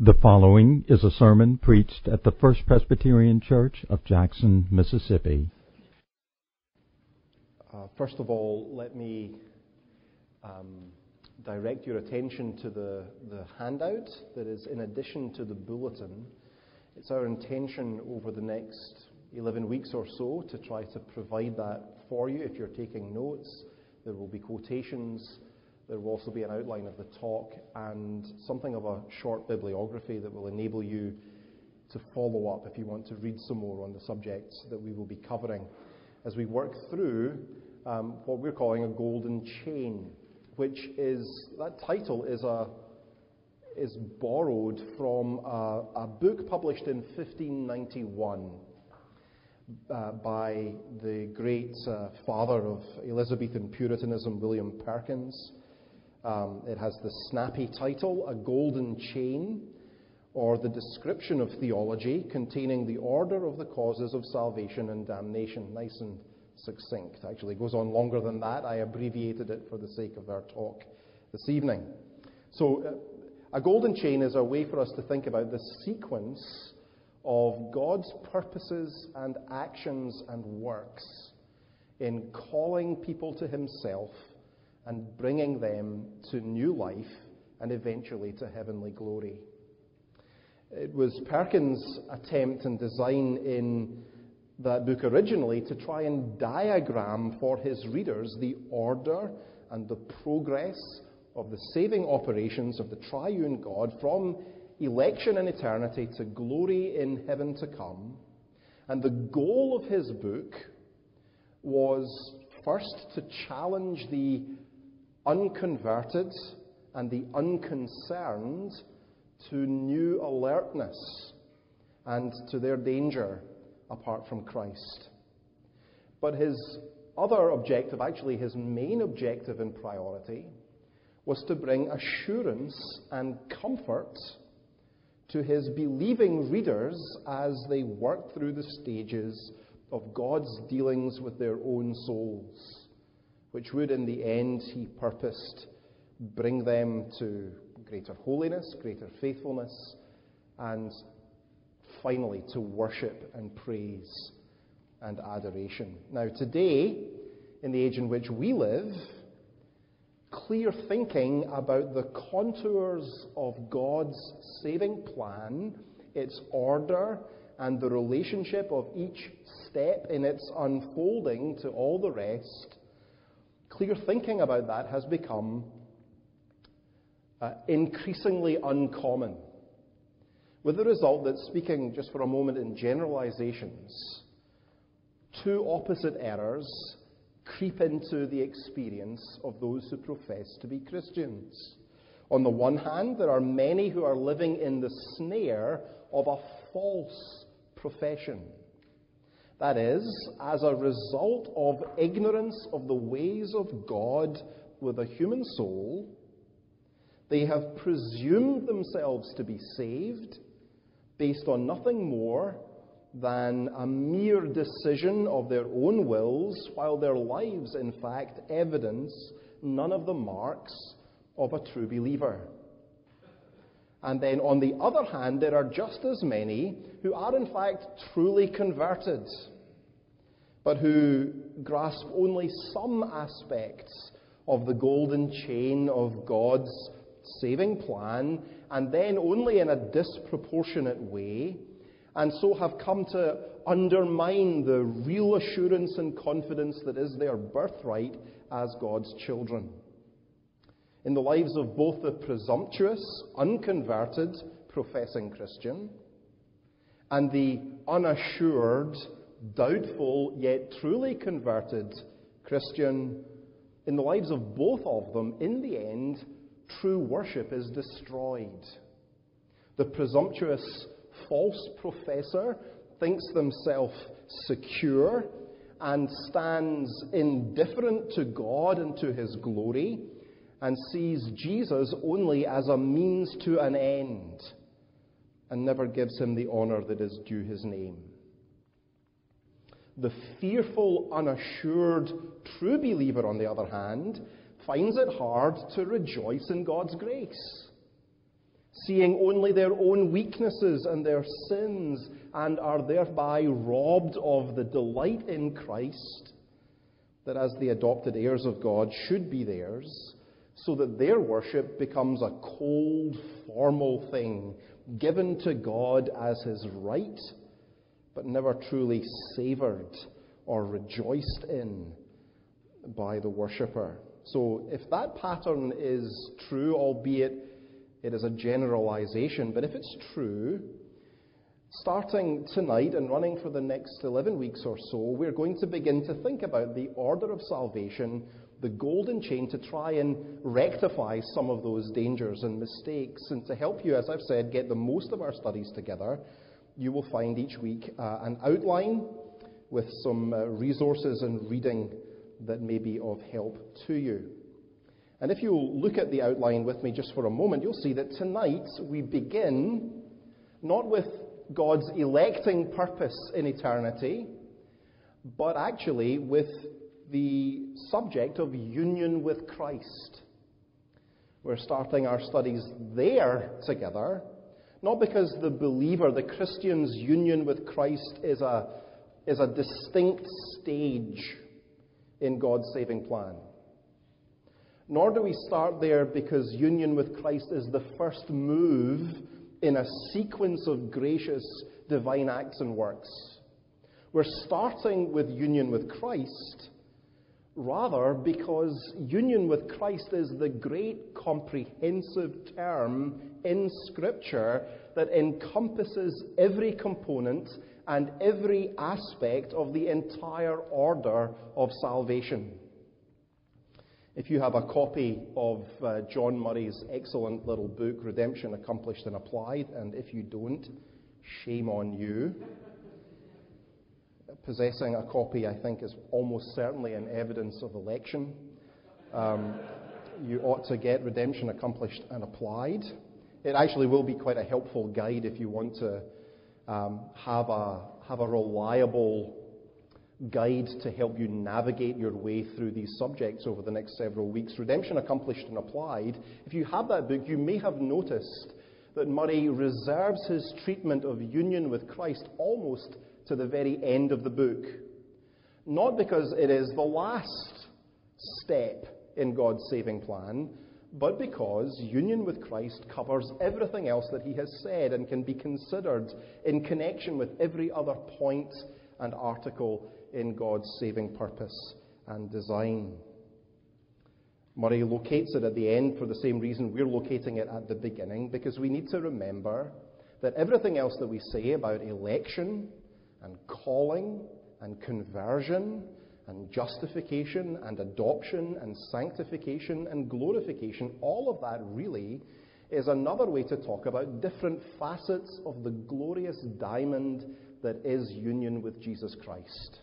The following is a sermon preached at the First Presbyterian Church of Jackson, Mississippi. First of all, let me direct your attention to the handout that is in addition to the bulletin. It's our intention over the next 11 weeks or so to try to provide that for you if you're taking notes. There will be quotations. There will also be an outline of the talk and something of a short bibliography that will enable you to follow up if you want to read some more on the subjects that we will be covering as we work through what we're calling a golden chain, which is, that title is borrowed from a book published in 1591 by the great father of Elizabethan Puritanism, William Perkins. It has the snappy title, A Golden Chain, or the description of theology containing the order of the causes of salvation and damnation. Nice and succinct. Actually, it goes on longer than that. I abbreviated it for the sake of our talk this evening. So, a golden chain is a way for us to think about the sequence of God's purposes and actions and works in calling people to Himself and bringing them to new life and eventually to heavenly glory. It was Perkins' attempt and design in that book originally to try and diagram for his readers the order and the progress of the saving operations of the triune God from election in eternity to glory in heaven to come. And the goal of his book was first to challenge the unconverted and the unconcerned to new alertness and to their danger apart from Christ. But his other objective, actually his main objective and priority, was to bring assurance and comfort to his believing readers as they worked through the stages of God's dealings with their own souls, which would in the end, he purposed, bring them to greater holiness, greater faithfulness, and finally to worship and praise and adoration. Now today, in the age in which we live, clear thinking about the contours of God's saving plan, its order, and the relationship of each step in its unfolding to all the rest, clear thinking about that has become increasingly uncommon, with the result that, speaking just for a moment in generalizations, two opposite errors creep into the experience of those who profess to be Christians. On the one hand, there are many who are living in the snare of a false profession. That is, as a result of ignorance of the ways of God with a human soul, they have presumed themselves to be saved based on nothing more than a mere decision of their own wills, while their lives, in fact, evidence none of the marks of a true believer. And then, on the other hand, there are just as many who are, in fact, truly converted, but who grasp only some aspects of the golden chain of God's saving plan, and then only in a disproportionate way, and so have come to undermine the real assurance and confidence that is their birthright as God's children. In the lives of both the presumptuous, unconverted, professing Christian, and the unassured, doubtful, yet truly converted Christian, in the lives of both of them, in the end, true worship is destroyed. The presumptuous false professor thinks themselves secure and stands indifferent to God and to His glory, and sees Jesus only as a means to an end, and never gives Him the honor that is due His name. The fearful, unassured, true believer, on the other hand, finds it hard to rejoice in God's grace. seeing only their own weaknesses and their sins, and are thereby robbed of the delight in Christ that as the adopted heirs of God should be theirs, so that their worship becomes a cold, formal thing given to God as his right, but never truly savoured or rejoiced in by the worshipper. So if that pattern is true, albeit it is a generalization, but if it's true, starting tonight and running for the next 11 weeks or so, we're going to begin to think about the order of salvation, the golden chain, to try and rectify some of those dangers and mistakes. And to help you, as I've said, get the most of our studies together, you will find each week an outline with some resources and reading that may be of help to you. And if you'll look at the outline with me just for a moment, you'll see that tonight we begin not with God's electing purpose in eternity, but actually with the subject of union with Christ. We're starting our studies there together, not because the believer, the Christian's union with Christ is a distinct stage in God's saving plan. Nor do we start there because union with Christ is the first move in a sequence of gracious divine acts and works. We're starting with union with Christ, rather because union with Christ is the great comprehensive term in Scripture that encompasses every component and every aspect of the entire order of salvation. If you have a copy of John Murray's excellent little book, Redemption Accomplished and Applied, and if you don't, shame on you. Possessing a copy, I think, is almost certainly an evidence of election. You ought to get Redemption Accomplished and Applied. It actually will be quite a helpful guide if you want to have a reliable guide to help you navigate your way through these subjects over the next several weeks. Redemption Accomplished and Applied. If you have that book, you may have noticed that Murray reserves his treatment of union with Christ almost to the very end of the book. Not because it is the last step in God's saving plan, but because union with Christ covers everything else that he has said and can be considered in connection with every other point and article in God's saving purpose and design. Murray locates it at the end for the same reason we're locating it at the beginning, because we need to remember that everything else that we say about election and calling and conversion and justification and adoption and sanctification and glorification, all of that really is another way to talk about different facets of the glorious diamond that is union with Jesus Christ.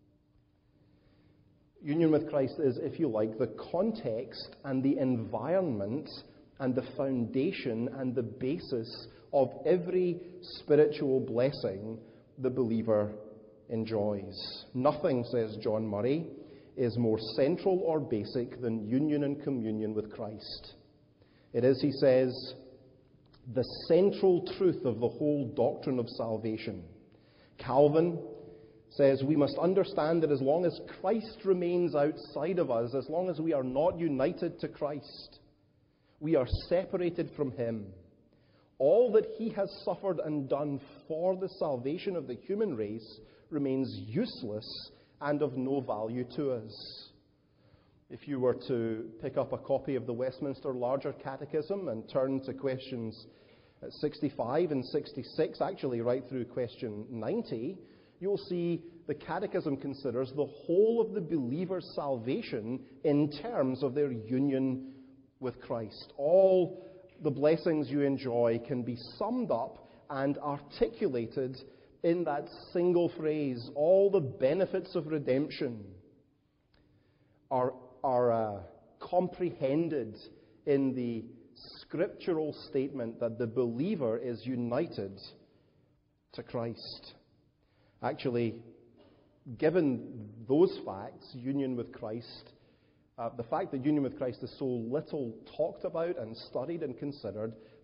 Union with Christ is, if you like, the context and the environment and the foundation and the basis of every spiritual blessing the believer enjoys. Nothing, says John Murray, is more central or basic than union and communion with Christ. It is, he says, the central truth of the whole doctrine of salvation. Calvin says we must understand that as long as Christ remains outside of us, as long as we are not united to Christ, we are separated from him. All that he has suffered and done for the salvation of the human race remains useless and of no value to us. If you were to pick up a copy of the Westminster Larger Catechism and turn to questions 65 and 66, actually right through question 90, you'll see the Catechism considers the whole of the believer's salvation in terms of their union with Christ. All the blessings you enjoy can be summed up and articulated in that single phrase. All the benefits of redemption are comprehended in the scriptural statement that the believer is united to Christ. Actually, given those facts, union with Christ, the fact that union with Christ is so little talked about and studied and considered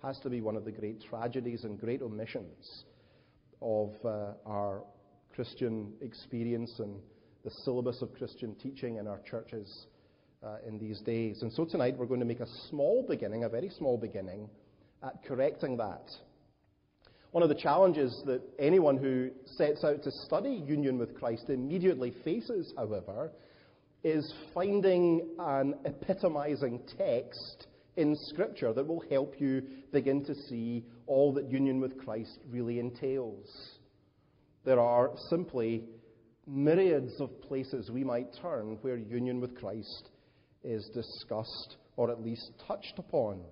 has to be one of the great tragedies and great omissions of our Christian experience and the syllabus of Christian teaching in our churches in these days. And so tonight we're going to make a small beginning, a very small beginning, at correcting that. One of the challenges that anyone who sets out to study union with Christ immediately faces, however, is finding an epitomizing text in Scripture that will help you begin to see all that union with Christ really entails. There are simply myriads of places we might turn where union with Christ is discussed or at least touched upon.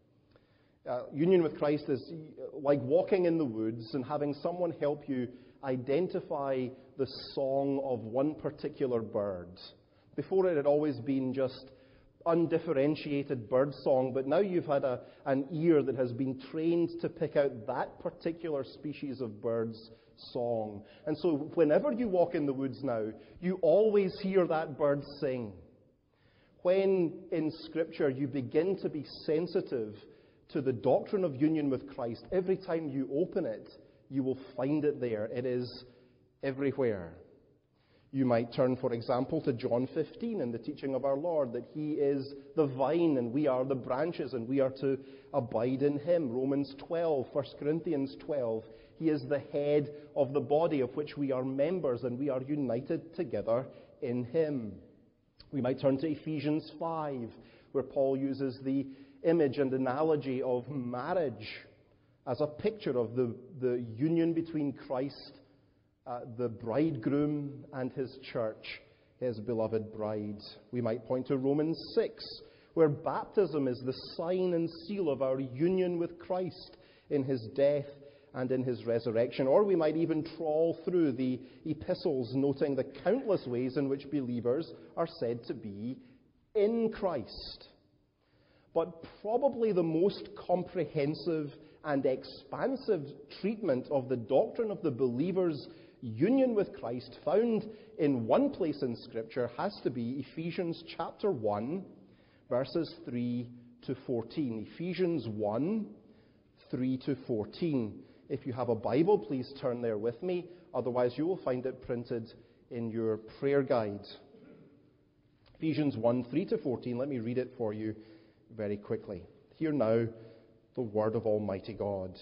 Union with Christ is like walking in the woods and having someone help you identify the song of one particular bird. Before it had always been just undifferentiated bird song, but now you've had an ear that has been trained to pick out that particular species of bird's song. And so whenever you walk in the woods now, you always hear that bird sing. When in Scripture you begin to be sensitive to the doctrine of union with Christ, every time you open it, you will find it there. It is everywhere. You might turn, for example, to John 15 and the teaching of our Lord that He is the vine and we are the branches and we are to abide in Him. Romans 12, 1 Corinthians 12. He is the head of the body of which we are members and we are united together in Him. We might turn to Ephesians 5, where Paul uses the image and analogy of marriage as a picture of the union between Christ, the bridegroom, and His church, His beloved bride. We might point to Romans 6, where baptism is the sign and seal of our union with Christ in His death and in His resurrection. Or we might even trawl through the epistles, noting the countless ways in which believers are said to be in Christ. But probably the most comprehensive and expansive treatment of the doctrine of the believer's union with Christ found in one place in Scripture has to be Ephesians chapter 1, verses 3 to 14. Ephesians 1, 3 to 14. If you have a Bible, please turn there with me. Otherwise, you will find it printed in your prayer guide. Ephesians 1, 3 to 14. Let me read it for you very quickly. Hear now the word of Almighty God.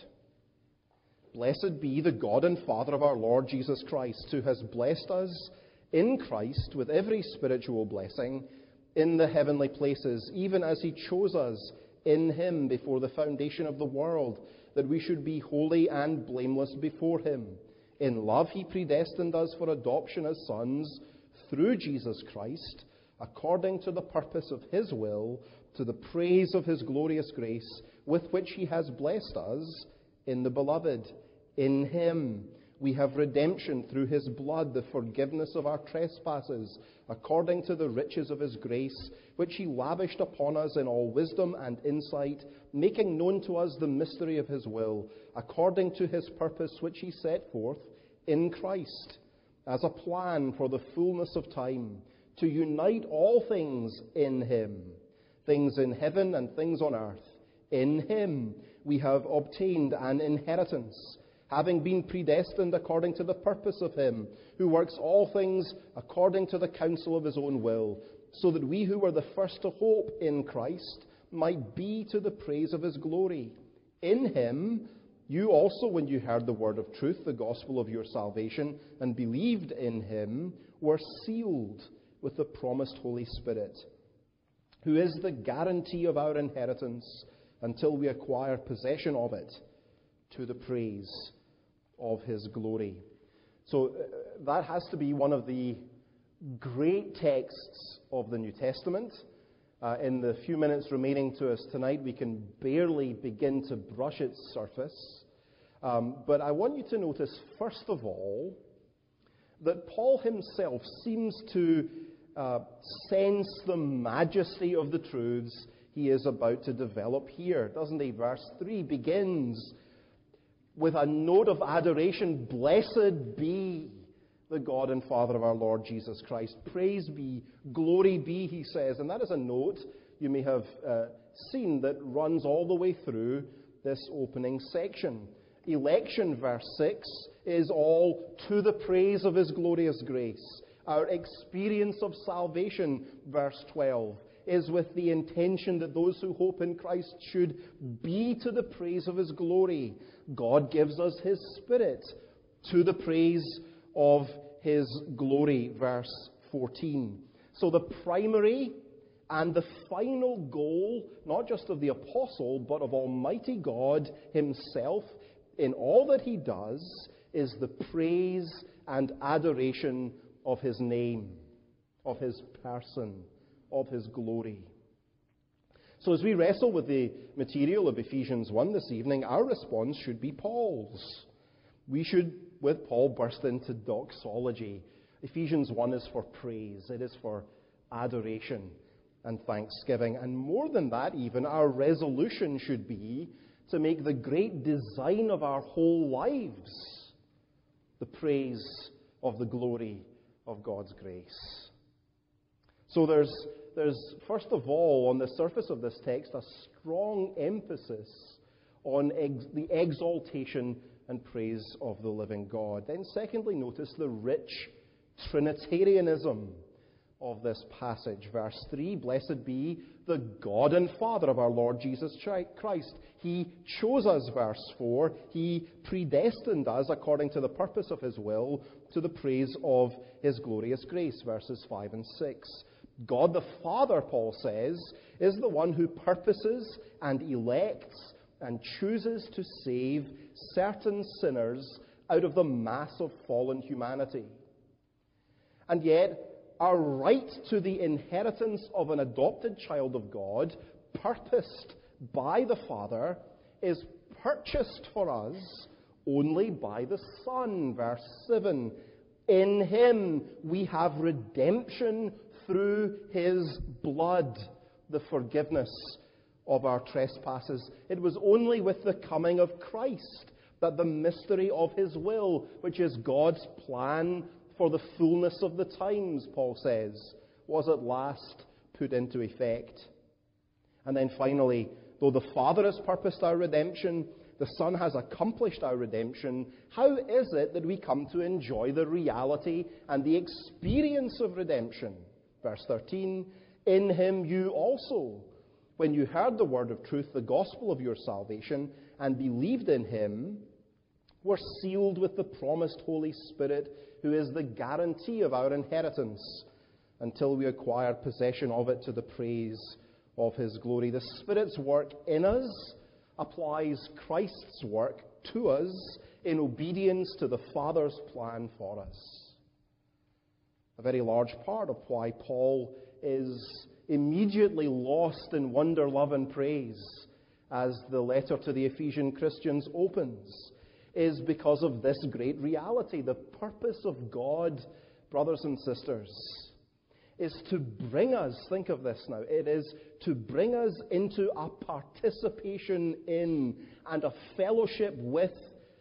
Blessed be the God and Father of our Lord Jesus Christ, who has blessed us in Christ with every spiritual blessing in the heavenly places, even as He chose us in Him before the foundation of the world, that we should be holy and blameless before Him. In love He predestined us for adoption as sons through Jesus Christ, according to the purpose of His will, to the praise of His glorious grace, with which He has blessed us in the Beloved. In Him we have redemption through His blood, the forgiveness of our trespasses, according to the riches of His grace, which He lavished upon us in all wisdom and insight, making known to us the mystery of His will, according to His purpose which He set forth in Christ, as a plan for the fullness of time, to unite all things in Him, things in heaven and things on earth. In Him we have obtained an inheritance, having been predestined according to the purpose of Him, who works all things according to the counsel of His own will, so that we who were the first to hope in Christ might be to the praise of His glory. In Him you also, when you heard the word of truth, the gospel of your salvation, and believed in Him, were sealed with the promised Holy Spirit, who is the guarantee of our inheritance until we acquire possession of it, to the praise of His glory. So that has to be one of the great texts of the New Testament. In the few minutes remaining to us tonight, we can barely begin to brush its surface. But I want you to notice, first of all, that Paul himself seems to sense the majesty of the truths he is about to develop here, doesn't he? Verse 3 begins with a note of adoration. Blessed be the God and Father of our Lord Jesus Christ. Praise be, glory be, he says. And that is a note you may have seen that runs all the way through this opening section. Election, verse 6, is all to the praise of His glorious grace. Our experience of salvation, verse 12, is with the intention that those who hope in Christ should be to the praise of His glory. God gives us His Spirit to the praise of His glory, verse 14. So the primary and the final goal, not just of the apostle, but of Almighty God Himself, in all that He does, is the praise and adoration of His name, of His person, of His glory. So as we wrestle with the material of Ephesians 1 this evening, our response should be Paul's. We should, with Paul, burst into doxology. Ephesians 1 is for praise. It is for adoration and thanksgiving. And more than that even, our resolution should be to make the great design of our whole lives the praise of the glory of God's grace. So there's first of all, on the surface of this text, a strong emphasis on the exaltation and praise of the living God. Then secondly, notice the rich Trinitarianism of this passage. Verse 3, blessed be the God and Father of our Lord Jesus Christ. He chose us, verse 4. He predestined us according to the purpose of His will to the praise of His glorious grace, verses 5 and 6. God the Father, Paul says, is the one who purposes and elects and chooses to save certain sinners out of the mass of fallen humanity. And yet, our right to the inheritance of an adopted child of God, purposed by the Father, is purchased for us only by the Son. Verse 7, in Him we have redemption through His blood, the forgiveness of our trespasses. It was only with the coming of Christ that the mystery of His will, which is God's plan for the fullness of the times, Paul says, was at last put into effect. And then finally, though the Father has purposed our redemption, the Son has accomplished our redemption, how is it that we come to enjoy the reality and the experience of redemption? Verse 13, in Him you also, when you heard the word of truth, the gospel of your salvation, and believed in Him, were sealed with the promised Holy Spirit, who is the guarantee of our inheritance, until we acquire possession of it to the praise of His glory. The Spirit's work in us applies Christ's work to us in obedience to the Father's plan for us. A very large part of why Paul is immediately lost in wonder, love, and praise as the letter to the Ephesian Christians opens is because of this great reality. The purpose of God, brothers and sisters, is to bring us, think of this now, it is to bring us into a participation in and a fellowship with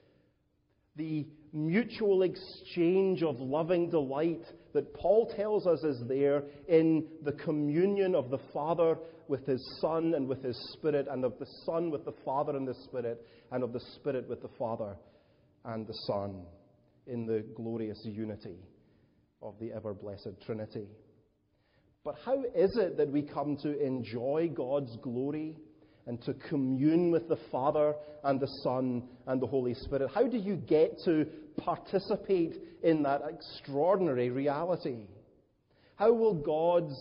the mutual exchange of loving delight that Paul tells us is there in the communion of the Father with His Son and with His Spirit, and of the Son with the Father and the Spirit, and of the Spirit with the Father and the Son, in the glorious unity of the ever-blessed Trinity. But how is it that we come to enjoy God's glory and to commune with the Father and the Son and the Holy Spirit? How do you get to participate in that extraordinary reality? How will God's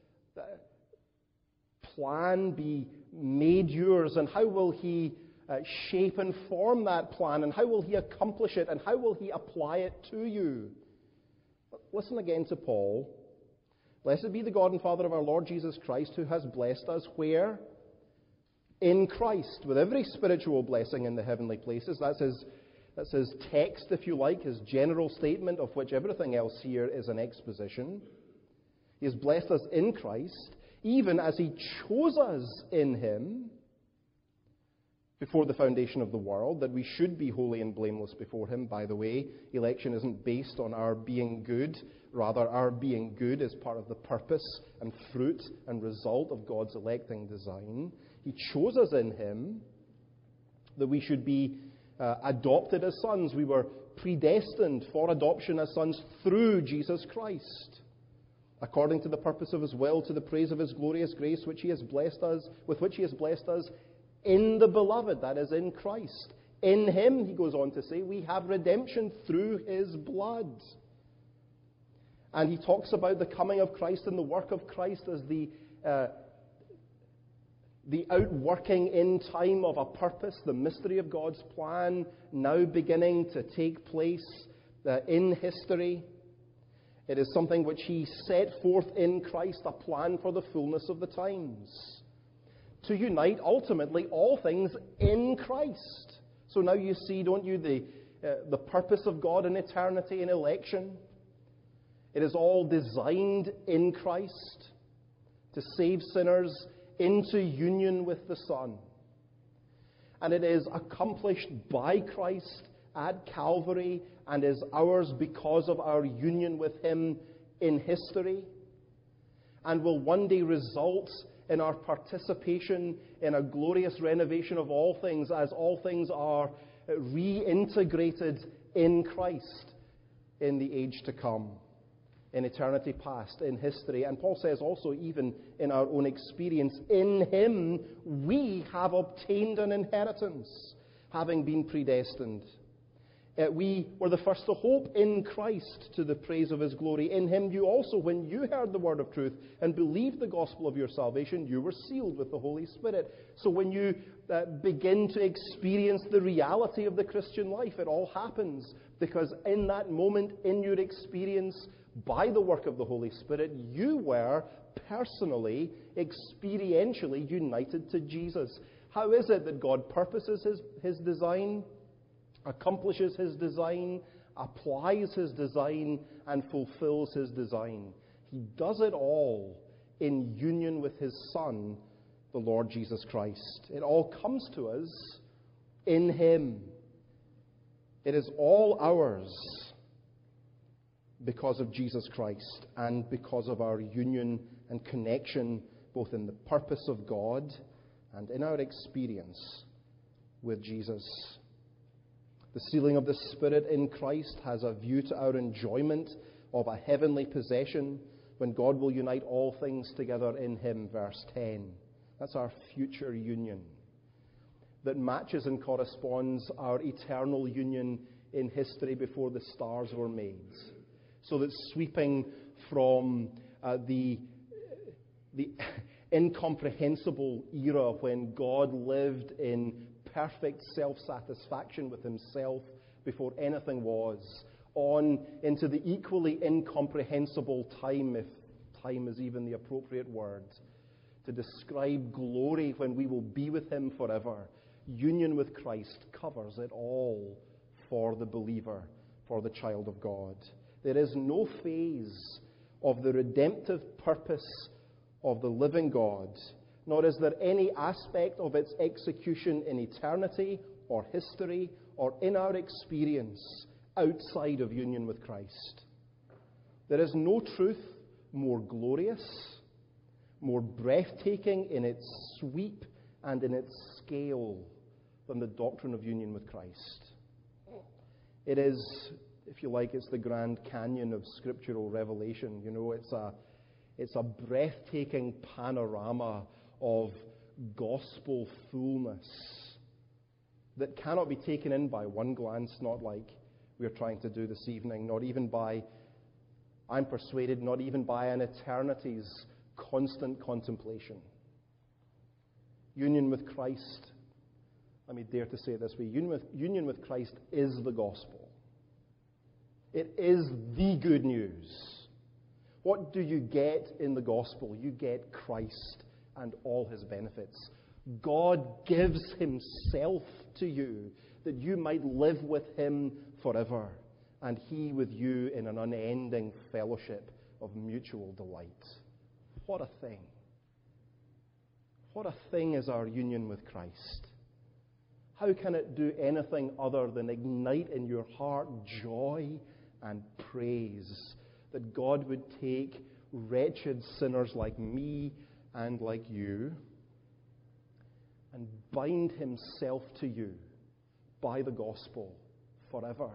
plan be made yours, and how will He shape and form that plan, and how will He accomplish it, and how will He apply it to you? Listen again to Paul. Blessed be the God and Father of our Lord Jesus Christ, who has blessed us where? In Christ, with every spiritual blessing in the heavenly places. That's his text, if you like, his general statement, of which everything else here is an exposition. He has blessed us in Christ, even as He chose us in Him before the foundation of the world, that we should be holy and blameless before Him. By the way, election isn't based on our being good. Rather, our being good is part of the purpose and fruit and result of God's electing design. He chose us in Him that we should be adopted as sons. We were predestined for adoption as sons through Jesus Christ, according to the purpose of His will, to the praise of His glorious grace, with which He has blessed us in the Beloved, that is, in Christ. In Him, he goes on to say, we have redemption through His blood. And he talks about the coming of Christ and the work of Christ as the outworking in time of a purpose, the mystery of God's plan now beginning to take place in history. It is something which He set forth in Christ, a plan for the fullness of the times, to unite ultimately all things in Christ. So now you see, don't you, the purpose of God in eternity and election. It is all designed in Christ to save sinners into union with the Son. And it is accomplished by Christ at Calvary and is ours because of our union with Him in history, and will one day result in our participation in a glorious renovation of all things, as all things are reintegrated in Christ in the age to come, in eternity past, in history. And Paul says also, even in our own experience, in Him we have obtained an inheritance, having been predestined. We were the first to hope in Christ, to the praise of His glory. In Him you also, when you heard the word of truth and believed the gospel of your salvation, you were sealed with the Holy Spirit. So when you begin to experience the reality of the Christian life, it all happens because in that moment, in your experience, by the work of the Holy Spirit, you were personally, experientially united to Jesus. How is it that God purposes His design, accomplishes His design, applies His design, and fulfills His design? He does it all in union with His Son, the Lord Jesus Christ. It all comes to us in Him. It is all ours because of Jesus Christ and because of our union and connection both in the purpose of God and in our experience with Jesus. The sealing of the Spirit in Christ has a view to our enjoyment of a heavenly possession when God will unite all things together in Him, verse 10. That's our future union that matches and corresponds our eternal union in history before the stars were made. So that sweeping from the incomprehensible era when God lived in perfect self-satisfaction with Himself before anything was, on into the equally incomprehensible time, if time is even the appropriate word, to describe glory when we will be with Him forever. Union with Christ covers it all for the believer, for the child of God. There is no phase of the redemptive purpose of the living God, nor is there any aspect of its execution in eternity or history or in our experience outside of union with Christ. There is no truth more glorious, more breathtaking in its sweep and in its scale than the doctrine of union with Christ. It is, if you like, it's the Grand Canyon of scriptural revelation. You know, it's a breathtaking panorama of gospel fullness that cannot be taken in by one glance, not like we're trying to do this evening, not even by, I'm persuaded, not even by an eternity's constant contemplation. Union with Christ, let me dare to say it this way, union with Christ is the gospel. It is the good news. What do you get in the gospel? You get Christ and all His benefits. God gives Himself to you that you might live with Him forever, and He with you in an unending fellowship of mutual delight. What a thing. What a thing is our union with Christ. How can it do anything other than ignite in your heart joy and praise that God would take wretched sinners like me and like you and bind Himself to you by the gospel forever.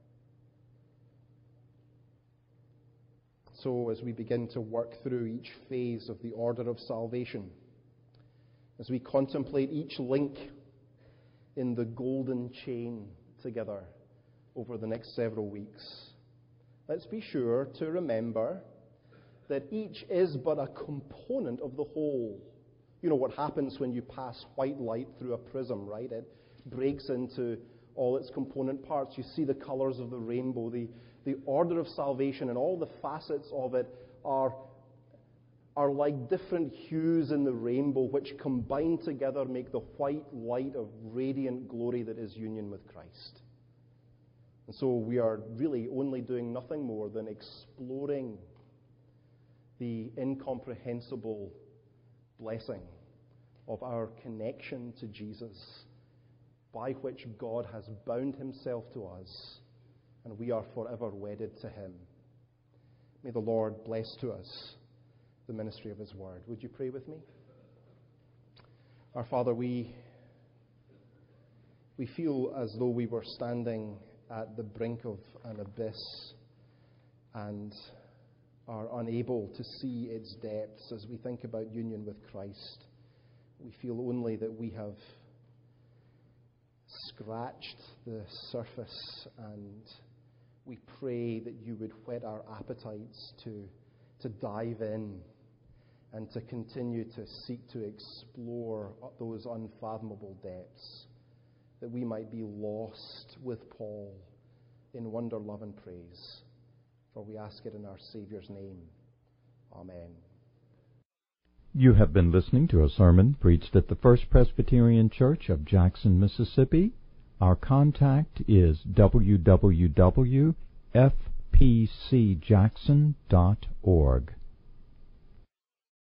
So as we begin to work through each phase of the order of salvation, as we contemplate each link in the golden chain together over the next several weeks, let's be sure to remember that each is but a component of the whole. You know what happens when you pass white light through a prism, right? It breaks into all its component parts. You see the colors of the rainbow. The order of salvation and all the facets of it are like different hues in the rainbow, which combined together make the white light of radiant glory that is union with Christ. And so we are really only doing nothing more than exploring the incomprehensible blessing of our connection to Jesus, by which God has bound himself to us, and we are forever wedded to him. May the Lord bless to us the ministry of his word. Would you pray with me? Our Father, we feel as though we were standing at the brink of an abyss and are unable to see its depths as we think about union with Christ. We feel only that we have scratched the surface, and we pray that you would whet our appetites to dive in and to continue to seek to explore those unfathomable depths, that we might be lost with Paul in wonder, love, and praise. For we ask it in our Savior's name. Amen. You have been listening to a sermon preached at the First Presbyterian Church of Jackson, Mississippi. Our contact is www.fpcjackson.org.